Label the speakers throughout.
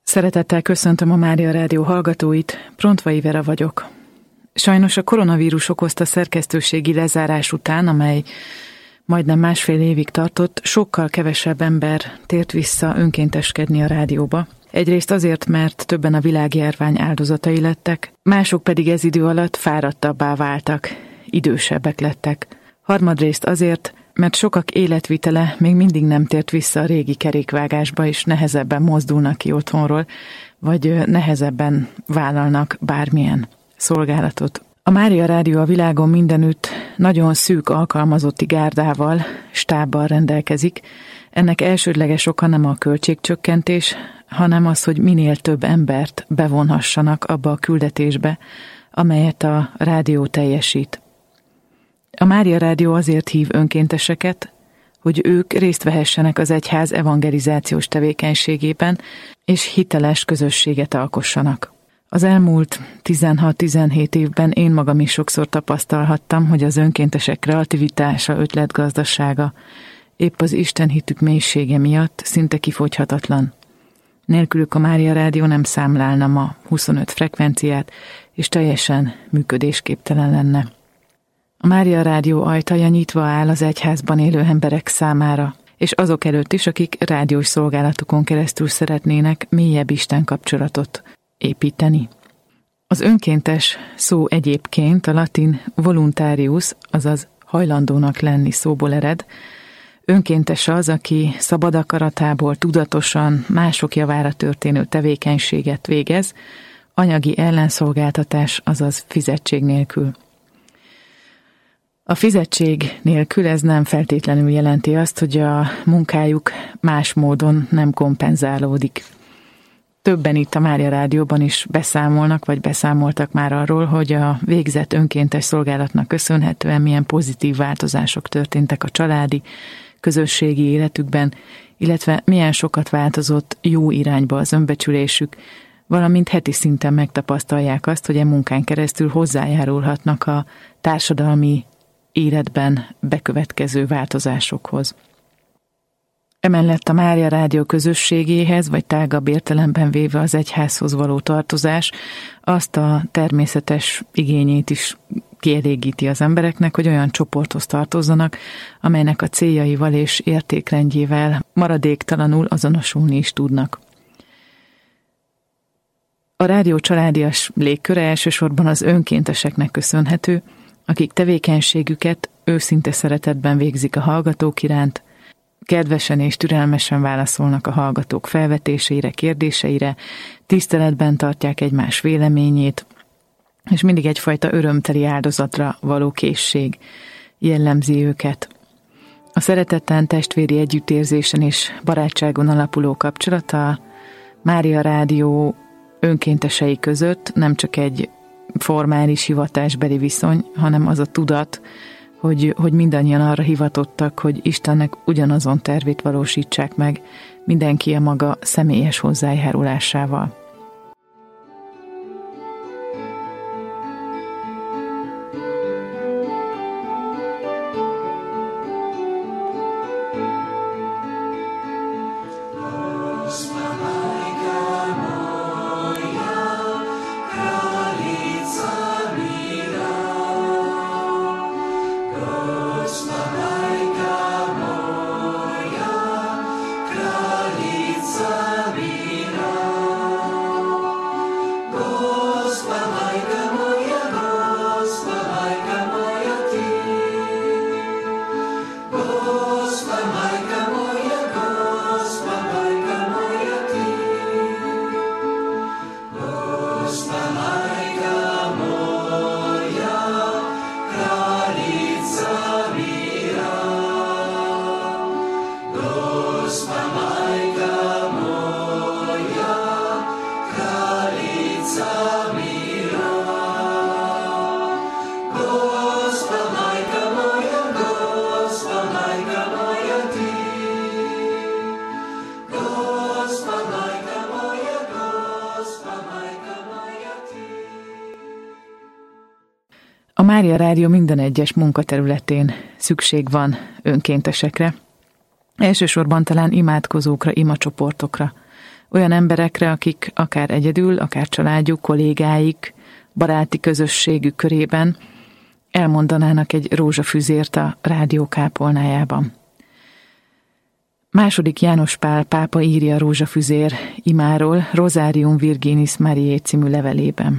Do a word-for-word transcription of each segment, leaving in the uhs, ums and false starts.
Speaker 1: Szeretettel köszöntöm a Mária Rádió hallgatóit, Prontvai Vera vagyok. Sajnos a koronavírus okozta szerkesztőségi lezárás után, amely majdnem másfél évig tartott, sokkal kevesebb ember tért vissza önkénteskedni a rádióba. Egyrészt azért, mert többen a világjárvány áldozatai lettek, mások pedig ez idő alatt fáradtabbá váltak, idősebbek lettek. Harmadrészt azért, mert sokak életvitele még mindig nem tért vissza a régi kerékvágásba, és nehezebben mozdulnak ki otthonról, vagy nehezebben vállalnak bármilyen szolgálatot. A Mária Rádió a világon mindenütt nagyon szűk alkalmazotti gárdával, stábbal rendelkezik. Ennek elsődleges oka nem a költségcsökkentés, hanem az, hogy minél több embert bevonhassanak abba a küldetésbe, amelyet a rádió teljesít. A Mária Rádió azért hív önkénteseket, hogy ők részt vehessenek az egyház evangelizációs tevékenységében, és hiteles közösséget alkossanak. Az elmúlt tizenhat-tizenhét évben én magam is sokszor tapasztalhattam, hogy az önkéntesek kreativitása, ötletgazdasága épp az istenhitük mélysége miatt szinte kifogyhatatlan. Nélkülük a Mária Rádió nem számlálna ma huszonöt frekvenciát, és teljesen működésképtelen lenne. A Mária Rádió ajtaja nyitva áll az egyházban élő emberek számára, és azok előtt is, akik rádiós szolgálatokon keresztül szeretnének mélyebb Isten kapcsolatot építeni. Az önkéntes szó egyébként a latin voluntarius, azaz hajlandónak lenni szóból ered. Önkéntes az, aki szabad akaratából tudatosan mások javára történő tevékenységet végez, anyagi ellenszolgáltatás, azaz fizetség nélkül. A fizetség nélkül ez nem feltétlenül jelenti azt, hogy a munkájuk más módon nem kompenzálódik. Többen itt a Mária Rádióban is beszámolnak, vagy beszámoltak már arról, hogy a végzett önkéntes szolgálatnak köszönhetően milyen pozitív változások történtek a családi, közösségi életükben, illetve milyen sokat változott jó irányba az önbecsülésük, valamint heti szinten megtapasztalják azt, hogy e munkán keresztül hozzájárulhatnak a társadalmi életben bekövetkező változásokhoz. Emellett a Mária Rádió közösségéhez, vagy tágabb értelemben véve az egyházhoz való tartozás azt a természetes igényét is kielégíti az embereknek, hogy olyan csoporthoz tartozzanak, amelynek a céljaival és értékrendjével maradéktalanul azonosulni is tudnak. A rádió családias légköre elsősorban az önkénteseknek köszönhető, akik tevékenységüket őszinte szeretetben végzik a hallgatók iránt, kedvesen és türelmesen válaszolnak a hallgatók felvetéseire, kérdéseire, tiszteletben tartják egymás véleményét, és mindig egyfajta örömteli áldozatra való készség jellemzi őket. A szeretetten, testvéri együttérzésen és barátságon alapuló kapcsolat a Mária Rádió önkéntesei között nem csak egy formális hivatásbeli viszony, hanem az a tudat, hogy, hogy mindannyian arra hivatottak, hogy Istennek ugyanazon tervét valósítsák meg, mindenki a maga személyes hozzájárulásával. A Mária Rádió minden egyes munkaterületén szükség van önkéntesekre. Elsősorban talán imádkozókra, imacsoportokra, Olyan emberekre, akik akár egyedül, akár családjuk, kollégáik, baráti közösségük körében elmondanának egy rózsafüzért a rádió kápolnájában. Második János Pál pápa írja a rózsafüzér imáról Rosarium Virginis Mariae című levelében.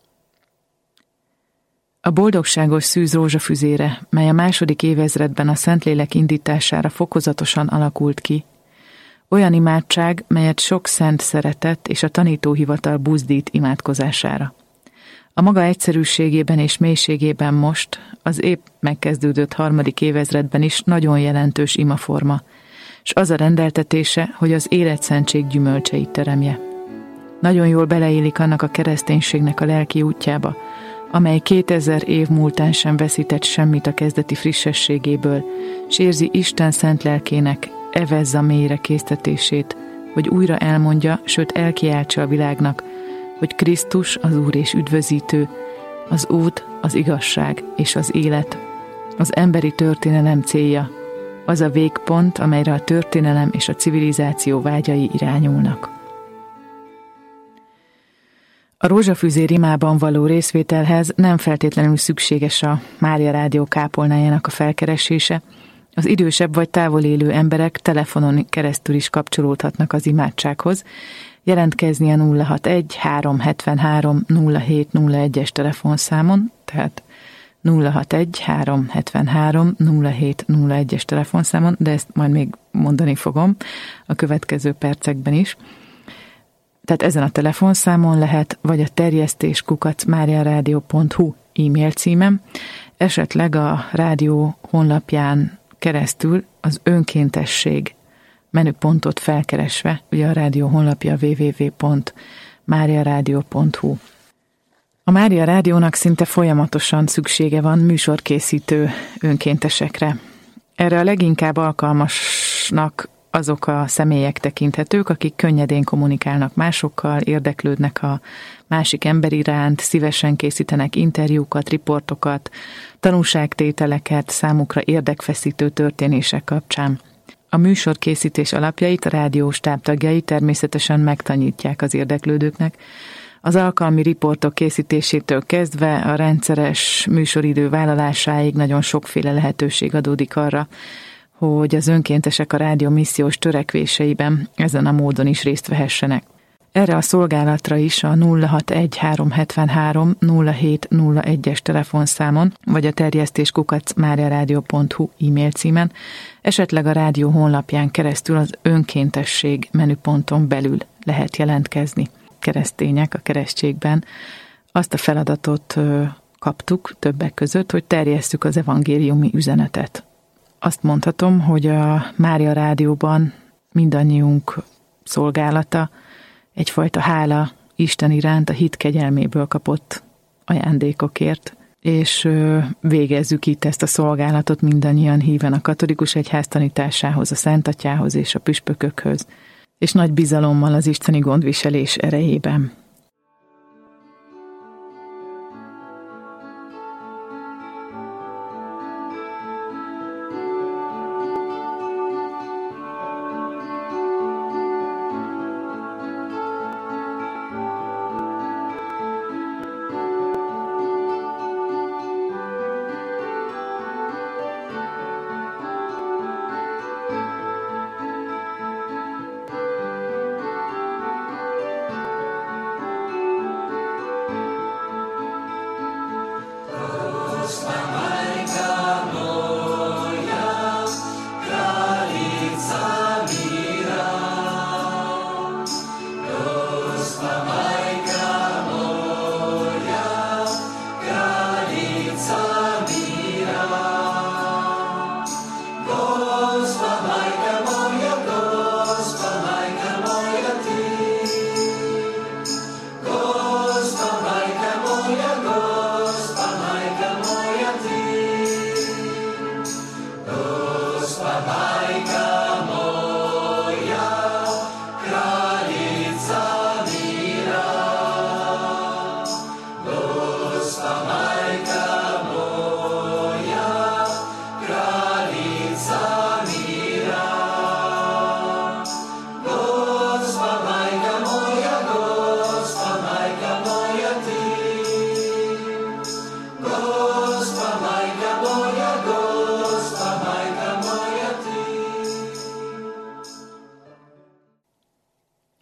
Speaker 1: A boldogságos szűz rózsafüzére, mely a második évezredben a Szentlélek indítására fokozatosan alakult ki, olyan imádság, melyet sok szent szeretett és a tanítóhivatal buzdít imádkozására. A maga egyszerűségében és mélységében most, az épp megkezdődött harmadik évezredben is nagyon jelentős imaforma, s az a rendeltetése, hogy az életszentség gyümölcseit teremje. Nagyon jól beleillik annak a kereszténységnek a lelki útjába, amely kétezer év múltán sem veszített semmit a kezdeti frissességéből, s érzi Isten szent lelkének evezza mélyre késztetését, hogy újra elmondja, sőt elkiáltsa a világnak, hogy Krisztus az Úr és üdvözítő, az út, az igazság és az élet, az emberi történelem célja, az a végpont, amelyre a történelem és a civilizáció vágyai irányulnak. A rózsafüzér imában való részvételhez nem feltétlenül szükséges a Mária Rádió kápolnájának a felkeresése, az idősebb vagy távol élő emberek telefonon keresztül is kapcsolódhatnak az imádsághoz, jelentkezni a nulla hatvanegy háromszázhetvenhárom nulla hét nulla egyes telefonszámon, tehát nulla hatvanegy háromszázhetvenhárom nulla hét nulla egyes telefonszámon, de ezt majd még mondani fogom a következő percekben is. Tehát ezen a telefonszámon lehet, vagy a terjesztés kukac mariaradio pont hu e-mail címem, esetleg a rádió honlapján keresztül az önkéntesség menüpontot felkeresve, ugye a rádió honlapja double-u double-u double-u pont mariaradio pont hu. A Mária Rádiónak szinte folyamatosan szüksége van műsorkészítő önkéntesekre. Erre a leginkább alkalmasnak azok a személyek tekinthetők, akik könnyedén kommunikálnak másokkal, érdeklődnek a másik ember iránt, szívesen készítenek interjúkat, riportokat, tanúságtételeket számukra érdekfeszítő történések kapcsán. A műsorkészítés alapjait a rádió stábtagjai természetesen megtanítják az érdeklődőknek. Az alkalmi riportok készítésétől kezdve a rendszeres műsoridő vállalásáig nagyon sokféle lehetőség adódik arra, hogy az önkéntesek a rádió missziós törekvéseiben ezen a módon is részt vehessenek. Erre a szolgálatra is a nulla hatvanegy háromszázhetvenhárom nulla hét nulla egyes telefonszámon, vagy a terjesztés kukac mariaradio pont hu e-mail címen, esetleg a rádió honlapján keresztül az önkéntesség menüponton belül lehet jelentkezni. Keresztények a keresztségben azt a feladatot kaptuk többek között, hogy terjesszük az evangéliumi üzenetet. Azt mondhatom, hogy a Mária Rádióban mindannyiunk szolgálata egyfajta hála Isten iránt a hit kegyelméből kapott ajándékokért, és végezzük itt ezt a szolgálatot mindannyian híven a katolikus egyház tanításához, a Szent Atyához és a püspökökhöz, és nagy bizalommal az isteni gondviselés erejében.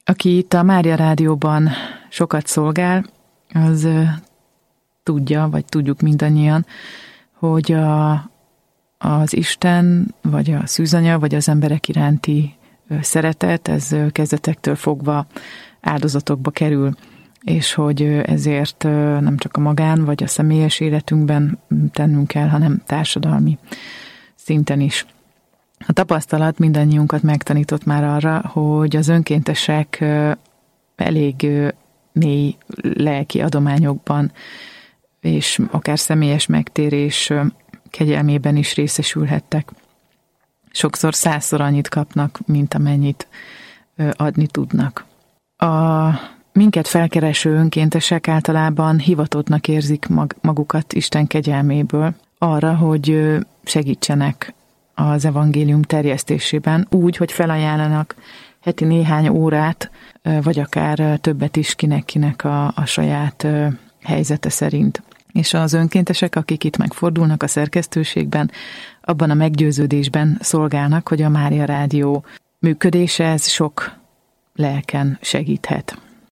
Speaker 1: Aki itt a Mária Rádióban sokat szolgál, az tudja, vagy tudjuk mindannyian, hogy a, az Isten, vagy a szűzanya, vagy az emberek iránti szeretet, ez kezdetektől fogva áldozatokba kerül, és hogy ezért nem csak a magán, vagy a személyes életünkben tennünk kell, hanem társadalmi szinten is. A tapasztalat mindannyiunkat megtanított már arra, hogy az önkéntesek elég mély lelki adományokban és akár személyes megtérés kegyelmében is részesülhettek. Sokszor százszor annyit kapnak, mint amennyit adni tudnak. A minket felkereső önkéntesek általában hivatottnak érzik magukat Isten kegyelméből arra, hogy segítsenek az evangélium terjesztésében úgy, hogy felajánlanak heti néhány órát, vagy akár többet is kinek-kinek a, a saját helyzete szerint. És az önkéntesek, akik itt megfordulnak a szerkesztőségben, abban a meggyőződésben szolgálnak, hogy a Mária Rádió működése ez sok lelken segíthet.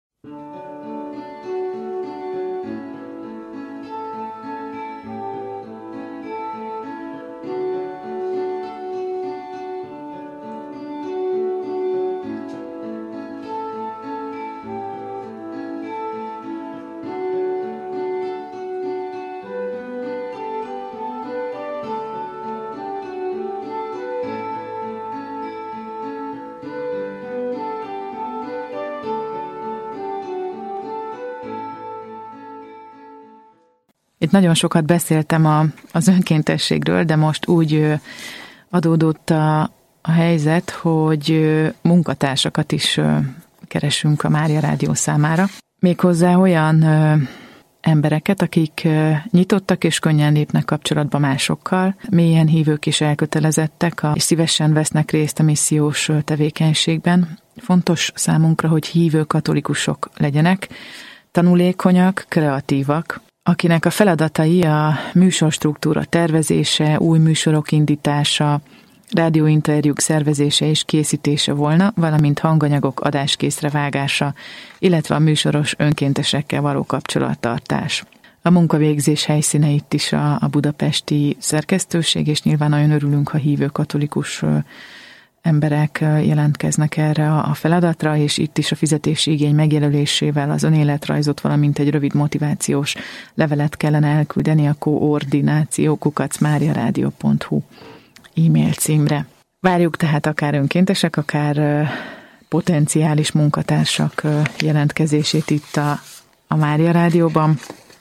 Speaker 1: Itt nagyon sokat beszéltem a, az önkéntességről, de most úgy adódott a, a helyzet, hogy munkatársakat is keresünk a Mária Rádió számára. Méghozzá olyan embereket, akik nyitottak és könnyen lépnek kapcsolatba másokkal, mélyen hívők és elkötelezettek, és szívesen vesznek részt a missziós tevékenységben. Fontos számunkra, hogy hívő katolikusok legyenek, tanulékonyak, kreatívak, akinek a feladatai a műsorstruktúra tervezése, új műsorok indítása, rádióinterjúk szervezése és készítése volna, valamint hanganyagok adáskészre vágása, illetve a műsoros önkéntesekkel való kapcsolattartás. A munkavégzés helyszíne itt is a, a budapesti szerkesztőség, és nyilván nagyon örülünk, ha hívő katolikus emberek jelentkeznek erre a feladatra, és itt is a fizetési igény megjelölésével az önéletrajzot, valamint egy rövid motivációs levelet kellene elküldeni a koordináció kukac máriaradio pont hu e-mail címre. Várjuk tehát akár önkéntesek, akár potenciális munkatársak jelentkezését itt a, a Mária Rádióban,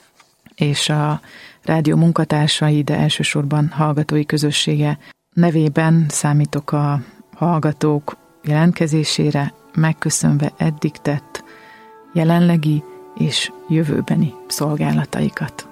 Speaker 1: és a rádió munkatársai, de elsősorban hallgatói közössége nevében számítok a hallgatók jelentkezésére, megköszönve eddig tett jelenlegi és jövőbeni szolgálataikat.